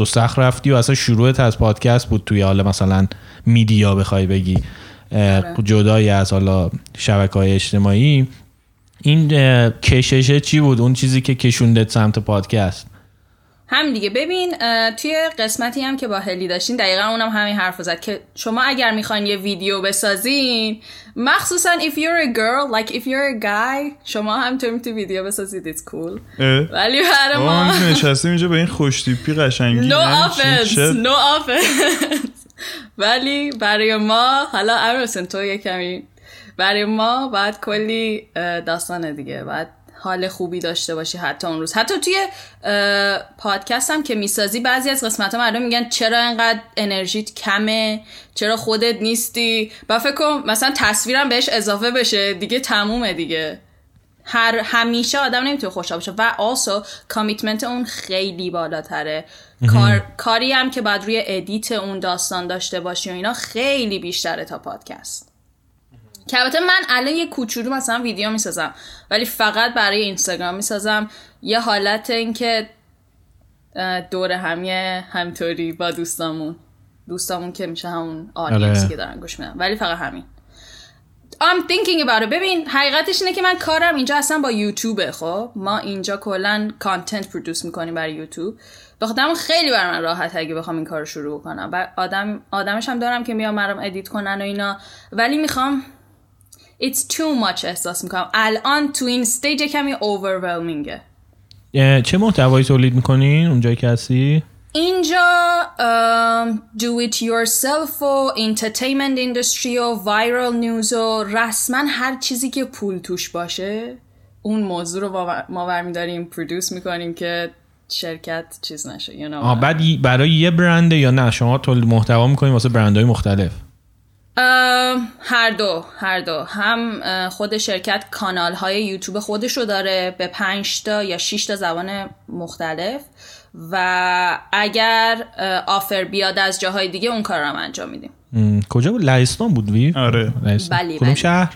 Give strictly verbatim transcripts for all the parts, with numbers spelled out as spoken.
سفت و سخت رفتی و اصلا شروعت از پادکست بود توی حالا مثلا میدیا بخوای بگی جدایی از حالا شبکه‌های اجتماعی. این کششه چی بود اون چیزی که کشوندت سمت پادکست؟ هم دیگه ببین توی قسمتی هم که با هلی داشتین دقیقا اونم همین حرف زد که شما اگر میخواین یه ویدیو بسازین مخصوصا if you're a girl like if you're a guy شما هم تو میتونی ویدیو بسازید it's cool ولی برای ما ما نشستیم اینجا به این خوشتیپی قشنگی no offense no offense ولی برای ما حالا امیرحسین تو یه کمی برای ما باید کلی داستانه دیگه باید حال خوبی داشته باشی حتی اون روز. حتی توی پادکست هم که میسازی بعضی از قسمت ها مردم میگن چرا اینقدر انرژیت کمه، چرا خودت نیستی، با فکر کنم مثلا تصویرم بهش اضافه بشه دیگه تمومه دیگه. هر همیشه آدم نمیتونه خوشحال باشه و also کامیتمنت اون خیلی بالاتره. کار، کاری هم که باید روی ادیت اون داستان داشته باشی و اینا خیلی بیشتره تا پادکست. که البته من الان یه کوچولو مثلا ویدیو میسازم ولی فقط برای اینستاگرام میسازم، یه حالت این که دور همیه همطوری با دوستامون دوستامون که میشه همون آدینسی که دارن گوش میدن، ولی فقط همین. I'm thinking about it. ببین حقیقتش اینه که من کارم اینجا اصلا با یوتیوبه. خب ما اینجا کلن کانتنت پرودوس میکنیم برای یوتیوب، بخاطر خیلی برای من راحت اگه بخوام این کارو شروع بکنم. و آدم آدمش هم دارم که میام برام ادیت کنن و اینا، ولی میخوام It's too much احساس میکنم الان تو این استیج کمی overwhelmingه. چه محتوایی تولید میکنین اونجایی که هستی؟ اینجا um, do it yourself و entertainment industry و viral news و رسما هر چیزی که پول توش باشه اون موضوع رو ما برمیداریم پرودوس میکنیم که شرکت چیز نشه you know. آه بعد برای یه برنده یا نه شما تولید محتوا میکنین واسه برندهای مختلف؟ هر دو هر دو هم خود شرکت کانال های یوتیوب خودش رو داره به پنج تا یا شش تا زبان مختلف و اگر آفر بیاد از جاهای دیگه اون کار رو هم انجام میدیم. کجا بود؟ لهستان بود وی؟ آره بلی کدوم شهر؟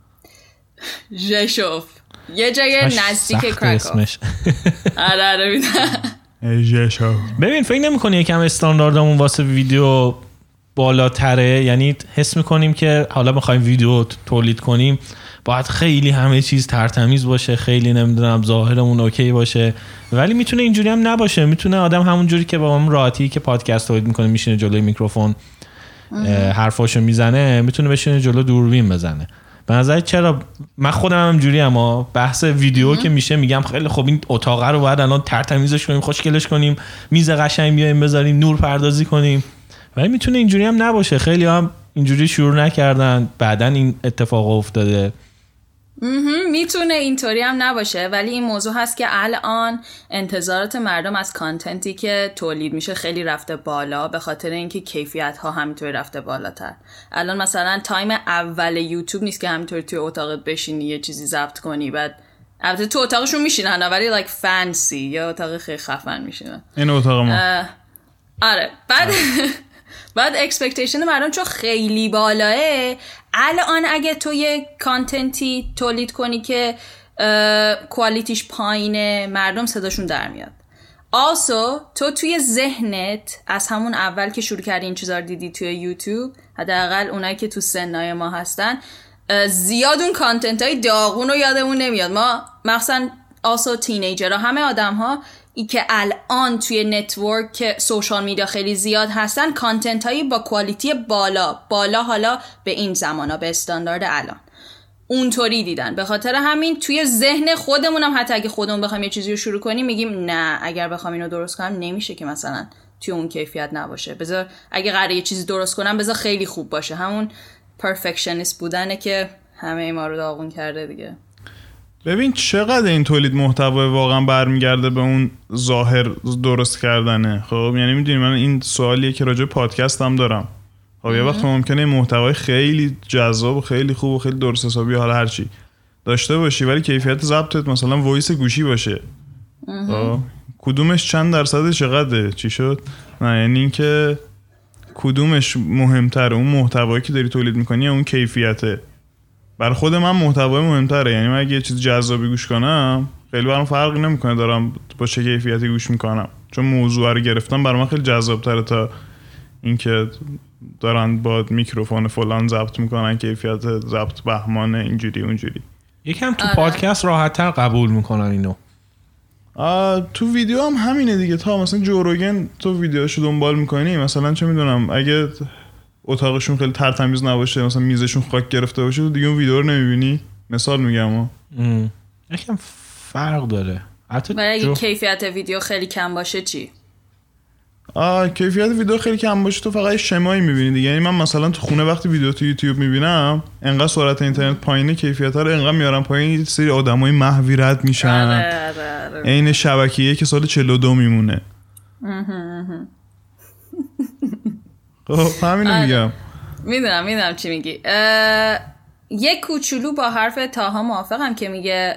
ژشوف، یه جای نزدیک کراکو. آره آره میدونم ژشوف. ببین فکر نمی‌کنی یکم استانداردمون واسه ویدیو بالاتره؟ یعنی حس میکنیم که حالا بخوایم ویدیو تولید کنیم باید خیلی همه چیز ترتمیز باشه، خیلی نمیدونم ظاهرمون اوکی باشه، ولی میتونه اینجوری هم نباشه. میتونه آدم همون جوری که با هم راحتی که پادکست تولید میکنه میشینه جلوی میکروفون حرفاشو میزنه، میتونه بشینه جلو دوربین بزنه. به نظر چرا من خودم هم جوری اما بحث ویدیو که میشه میگم خیلی خب این اتاق رو باید الان ترتمیزش کنیم، خوشگلش کنیم، میز قشنگ بیاریم بذاریم، نور پردازی کنیم، ولی میتونه اینجوری هم نباشه. خیلی هم اینجوری شروع نکردن بعدن این اتفاق افتاده. میتونه اینطوری هم نباشه، ولی این موضوع هست که الان انتظارات مردم از کانتنتی که تولید میشه خیلی رفته بالا به خاطر اینکه کیفیت ها همینطوری رفته بالاتر. الان مثلا تایم اول یوتیوب نیست که همینطوری توی اتاقت بشینی یه چیزی ضبط کنی، بعد البته تو اتاقشون میشینن ولی like fancy یا اتاق خیلی خفن میشینن. این اتاق ما آره بعد بعد اکسپکتیشن مردم چون خیلی بالاه، الان اگه تو یه کانتنتی تولید کنی که کوالیتیش پایینه مردم صداشون در میاد. also تو توی ذهنت از همون اول که شروع کردی این چیزا رو دیدی توی یوتیوب، حداقل اونایی که تو سنای ما هستن، زیاد اون کانتنت های داغون رو یادمون نمیاد. ما مثلا also تینیجرها، همه آدم ها ای که الان توی نتورک سوشال میدیا خیلی زیاد هستن، کانتنت هایی با کوالیتی بالا بالا حالا به این زمانا به استاندارد الان اونطوری دیدن. به خاطر همین توی ذهن خودمون هم حتی اگه خودمون بخوایم یه چیزی رو شروع کنیم میگیم نه اگر بخوام اینو درست کنم نمیشه که مثلا توی اون کیفیت نباشه، بذار اگه قراره یه چیزی درست کنم بذار خیلی خوب باشه. همون پرفکشنیست بودنه که همه ما رو داغون کرده دیگه. ببین چقدر این تولید محتوا واقعا برمیگرده به اون ظاهر درست کردنه. خب یعنی میدونی من این سوالیه که راجع به پادکست هم دارم. خب یه وقت ممکنه محتوای خیلی جذاب و خیلی خوب و خیلی درست حسابی حالا هر چی داشته باشی ولی کیفیت ضبطت مثلا وایس گوشی باشه. خب کدومش چند درصد چقدره؟ چی شد؟ نه یعنی این که کدومش مهمتره، اون محتوایی که داری تولید میکنی یا اون کیفیته؟ برای خود من محتوای مهمتره. یعنی من اگه یه چیز جذابی گوش کنم خیلی برام فرقی نمیکنه دارم با چه کیفیتی گوش میکنم. چون موضوع رو گرفتن برای من خیلی جذاب تره تا اینکه دارن با میکروفون فلان ضبط میکنن، کیفیت ضبط بهمانه اینجوری اونجوری. یکم تو آره. پادکست راحت تر قبول میکنن اینو. تو ویدیو هم همینه دیگه. تا مثلا جو روگن تو ویدیوشو دنبال میکنی، مثلا چه میدونم اگه اتاقشون خیلی ترتمیز نباشه، مثلا میزشون خاک گرفته باشه، تو دیگه اون ویدیو رو نمیبینی. مثال میگم یکم فرق داره. ولی اگه جو... کیفیت ویدیو خیلی کم باشه چی؟ آه کیفیت ویدیو خیلی کم باشه تو فقط شمایی میبینی دیگه. یعنی من مثلا تو خونه وقتی ویدیو تو یوتیوب میبینم، انقدر سرعت اینترنت پایینه، کیفیت ها رو انقدر میارن پایین، یه سری آدمای محوی رد میشن. عین شبکیه که سال چهل و دو میمونه. خب همینو میگم. میدونم میدونم چی میگی. یک کوچولو با حرف تاها موافقم که میگه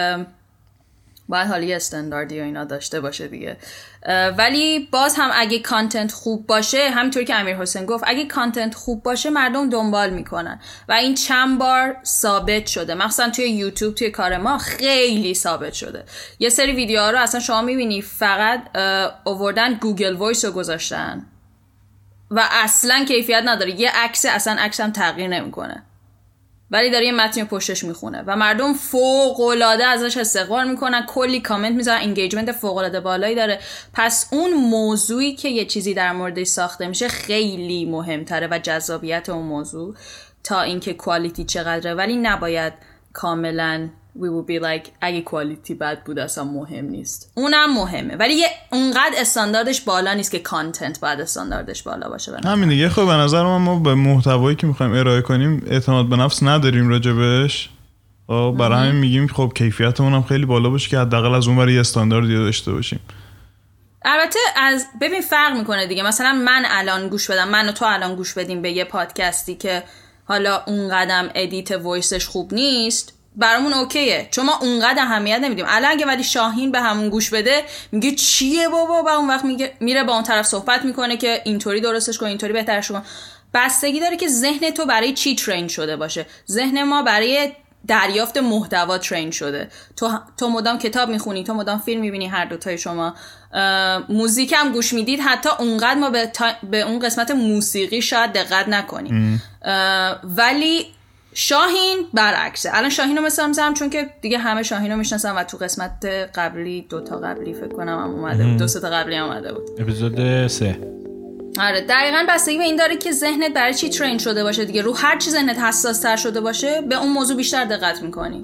باید حالی استانداردی و اینا داشته باشه دیگه. ولی باز هم اگه کانتنت خوب باشه، همینطوری که امیر حسین گفت، اگه کانتنت خوب باشه مردم دنبال میکنن و این چند بار ثابت شده، مثلا توی یوتیوب توی کار ما خیلی ثابت شده. یه سری ویدیوها رو اصلا شما میبینی فقط آوردن گوگل وایس رو گذاشتن و اصلا کیفیت نداره، یه عکس اصلا عکس هم تغییر نمیکنه، ولی داره یه متن پشتش میخونه و مردم فوق العاده ازش استقبال میکنن، کلی کامنت میذارن، انگیجمنت فوق العاده بالایی داره. پس اون موضوعی که یه چیزی در موردش ساخته میشه خیلی مهمتره و جذابیت اون موضوع تا اینکه کوالیتی چقدره. ولی نباید کاملا we would be like اگه کوالیتی بد بود اصلا مهم نیست. اونم مهمه ولی یه اونقدر استانداردش بالا نیست که کانتنت باید استانداردش بالا باشه. همین دیگه. خب به نظر من ما به محتوایی که میخوایم ارائه کنیم اعتماد به نفس نداریم راجبش. خب برای همین میگیم خب کیفیتمون هم خیلی بالا باشه که حداقل از اون برای استانداردی داشته باشیم. البته از ببین فرق میکنه دیگه. مثلا من الان گوش بدم، من و تو الان گوش بدیم به یه پادکستی که حالا اون قدم ادیت وایسش خوب نیست، برامون اوکیه چون ما اونقدر اهمیت نمیدیم. الان اگه ولی شاهین به همون گوش بده میگه چیه بابا، و اون وقت میگه میره با اون طرف صحبت میکنه که اینطوری درستش کن، اینطوری بهترش کن. بستگی داره که ذهن تو برای چی ترین شده باشه. ذهن ما برای دریافت محتوا ترین شده. تو تو مدام کتاب میخونی، تو مدام فیلم میبینی، هر دو تای شما موزیک هم گوش میدید، حتی اونقدر ما به, تا... به اون قسمت موسیقی شاید دقت نکنیم. ولی شاهین برعکسه. الان شاهین رو مثلا میذارم چون که دیگه همه شاهین رو میشناسن و تو قسمت قبلی دوتا قبلی فکر کنم هم اومده بود، دو سه تا قبلی هم اومده بود، اپیزود سه. آره دقیقاً بستگی به این داره که ذهنت برای چی ترین شده باشه دیگه. رو هر چی ذهنت حساس تر شده باشه به اون موضوع بیشتر دقت میکنی.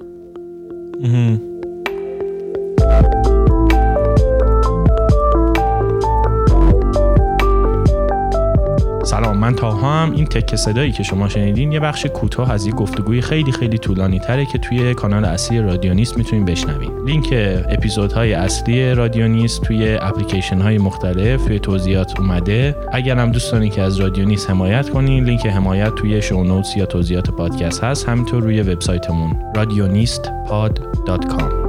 سلام، من تاها هم. این تک صدایی که شما شنیدین یه بخش کوتاه از یه گفتگوی خیلی خیلی طولانی تره که توی کانال اصلی رادیونیست میتونین بشنوین. لینک اپیزودهای اصلی رادیونیست توی اپلیکیشن های مختلف توی توضیحات اومده. اگر هم دوست دارین که از رادیونیست حمایت کنین، لینک حمایت توی شو نوتس یا توضیحات پادکست هست، همینطور روی وبسایتمون رادیونیست پاد دات کام.